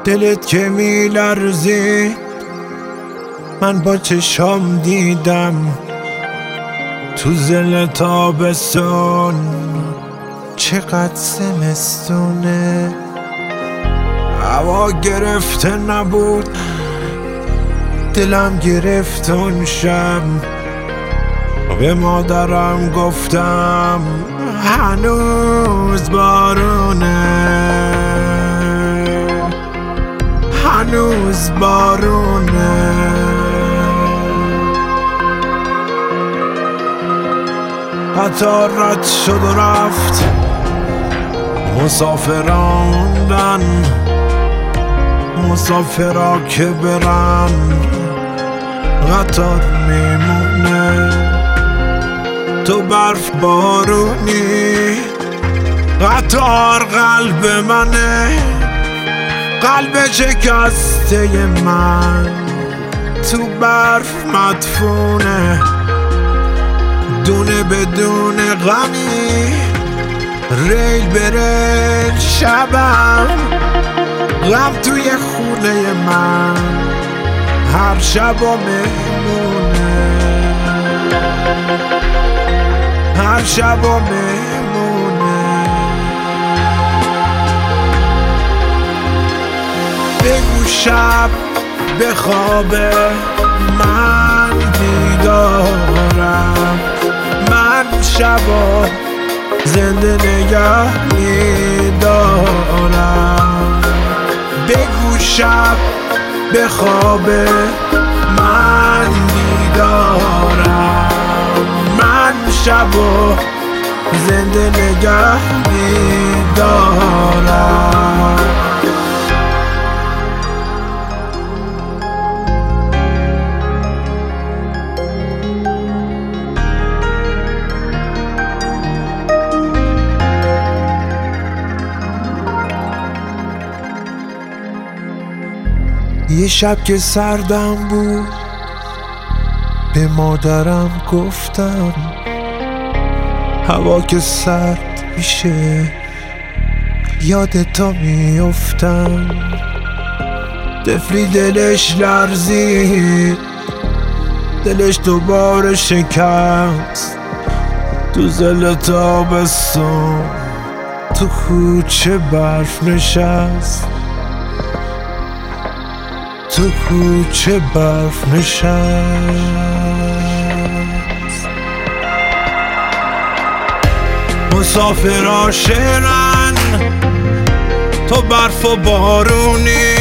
دلت که میلرزید من با چشام دیدم تو زل تابستون چقدر زمستونه. هوا گرفته نبود دلم گرفت اون شب، به مادرم گفتم هنوز بارونه، هنوز بارونه. قطار رد شد و رفت، مسافراندن مسافرا که برن قطار میمونه. تو برف بارونی قطار قلب منه، قلب شکسته من تو برف مدفونه. دونه بدون غمی ریل به ریل شبم، غم توی خونه من هر شب و مهمونه، هر شب و مهمونه. بگو شب به خواب من بیدارم، من شبا زنده نگه میدارم. بگو شب به خواب من بیدارم، من شبا زنده نگه میدارم. یه شب که سردم بود به مادرم گفتم هوا که سرد میشه یادتا میافتم. طفلی دلش لرزید، دلش دوباره شکست تو زل تابستون تو کوچه برف نشست، تو کوچه برف نشست. مسافرها شعرن تو برف و بارونی،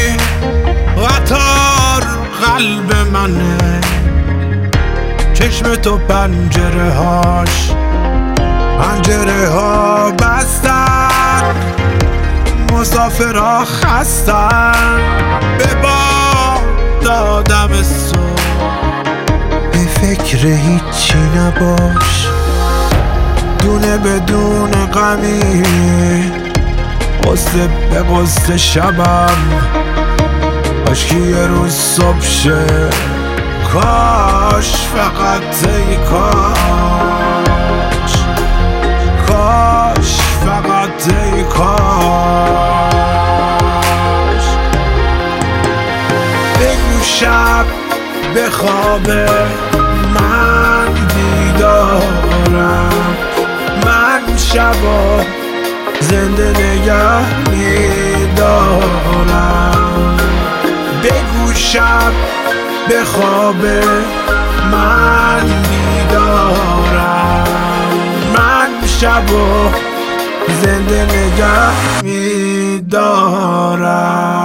قطار قلب منه چشم تو پنجره ها بستن. مسافرها خستن به دادم صبح، به فکر هیچی نباش دونه بدون غمی، قصه به قصه شبم کاش که یه روز صبح شه، کاش فقط ای کاش، کاش فقط ای کاش. بگو شب به خواب من بیدارم، من شبا زنده نگه میدارم. بگو شب به خواب من بیدارم، من شبا زنده نگه میدارم.